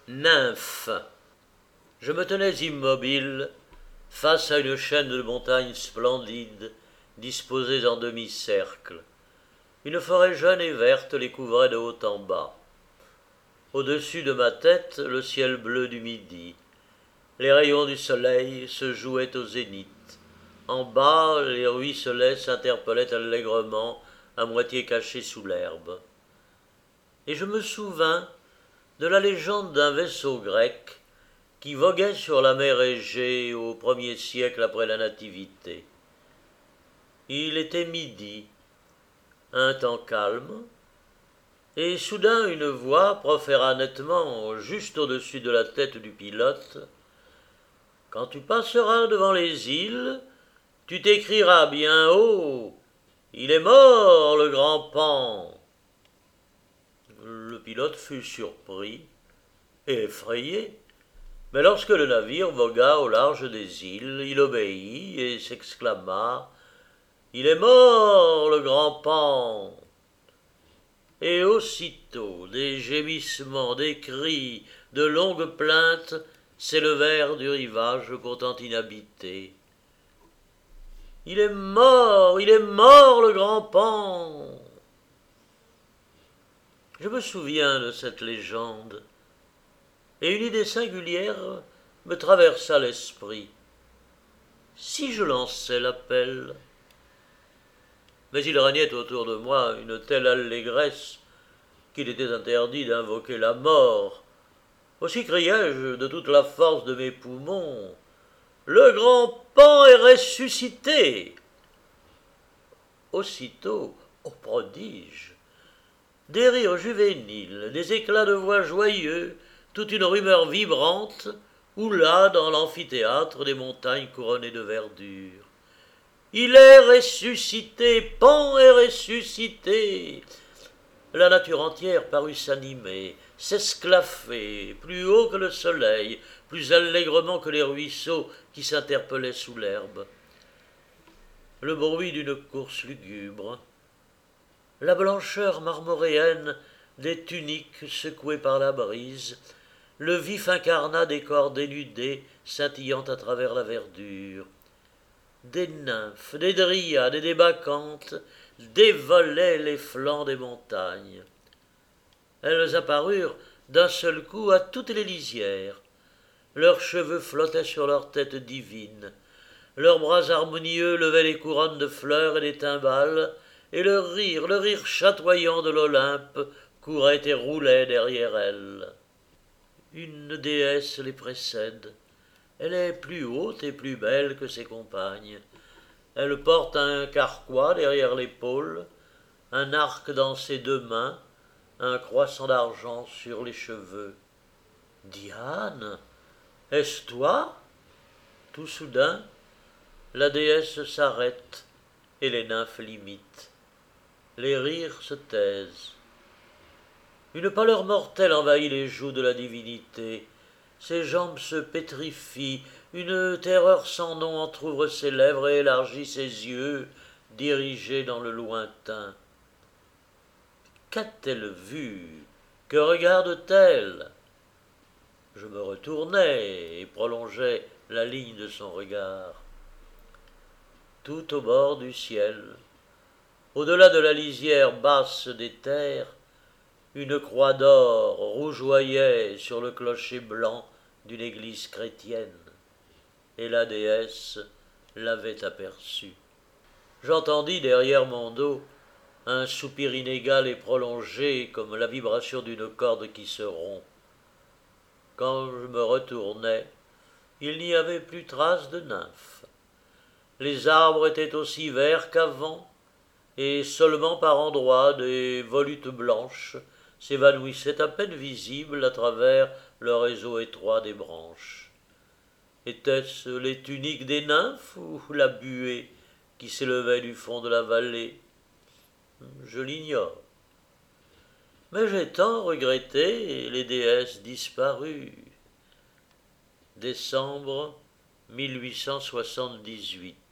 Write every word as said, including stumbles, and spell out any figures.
Nymphe. Je me tenais immobile face à une chaîne de montagnes splendides disposées en demi-cercle. Une forêt jeune et verte les couvrait de haut en bas. Au-dessus de ma tête, le ciel bleu du midi. Les rayons du soleil se jouaient au zénith. En bas, les ruisselets s'interpellaient allègrement, à moitié cachés sous l'herbe. Et je me souvins de la légende d'un vaisseau grec qui voguait sur la mer Égée au premier siècle après la Nativité. Il était midi, un temps calme, et soudain une voix proféra nettement, juste au-dessus de la tête du pilote, « Quand tu passeras devant les îles, tu t'écrieras bien haut, il est mort le grand Pan !» Le pilote fut surpris et effrayé, mais lorsque le navire vogua au large des îles, il obéit et s'exclama « Il est mort le grand Pan !» Et aussitôt des gémissements, des cris, de longues plaintes s'élevèrent du rivage pourtant inhabité. « Il est mort, il est mort le grand Pan !» Je me souviens de cette légende, et une idée singulière me traversa l'esprit. Si je lançais l'appel? Mais il régnait autour de moi une telle allégresse qu'il était interdit d'invoquer la mort. Aussi criai-je de toute la force de mes poumons « Le grand Pan est ressuscité !» Aussitôt, ô prodige, des rires juvéniles, des éclats de voix joyeux, toute une rumeur vibrante, houla dans l'amphithéâtre des montagnes couronnées de verdure. « Il est ressuscité, Pan est ressuscité !» La nature entière parut s'animer, s'esclaffer, plus haut que le soleil, plus allègrement que les ruisseaux qui s'interpellaient sous l'herbe. Le bruit d'une course lugubre, la blancheur marmoréenne des tuniques secouées par la brise, le vif incarnat des corps dénudés scintillant à travers la verdure. Des nymphes, des dryades et des bacchantes dévolaient les flancs des montagnes. Elles apparurent d'un seul coup à toutes les lisières. Leurs cheveux flottaient sur leurs têtes divines. Leurs bras harmonieux levaient les couronnes de fleurs et des timbales, et le rire, le rire chatoyant de l'Olympe courait et roulait derrière elles. Une déesse les précède. Elle est plus haute et plus belle que ses compagnes. Elle porte un carquois derrière l'épaule, un arc dans ses deux mains, un croissant d'argent sur les cheveux. « Diane, est-ce toi ?» Tout soudain, la déesse s'arrête et les nymphes l'imitent. Les rires se taisent. Une pâleur mortelle envahit les joues de la divinité. Ses jambes se pétrifient, une terreur sans nom entr'ouvre ses lèvres et élargit ses yeux, dirigés dans le lointain. Qu'a-t-elle vu? Que regarde-t-elle? Je me retournai et prolongeai la ligne de son regard. Tout au bord du ciel, au-delà de la lisière basse des terres, une croix d'or rougeoyait sur le clocher blanc d'une église chrétienne, et la déesse l'avait aperçue. J'entendis derrière mon dos un soupir inégal et prolongé comme la vibration d'une corde qui se rompt. Quand je me retournai, il n'y avait plus trace de nymphe. Les arbres étaient aussi verts qu'avant, et seulement par endroits des volutes blanches s'évanouissaient à peine visibles à travers le réseau étroit des branches. Étaient-ce les tuniques des nymphes ou la buée qui s'élevait du fond de la vallée? Je l'ignore. Mais j'ai tant regretté les déesses disparues. Décembre mille huit cent soixante-dix-huit.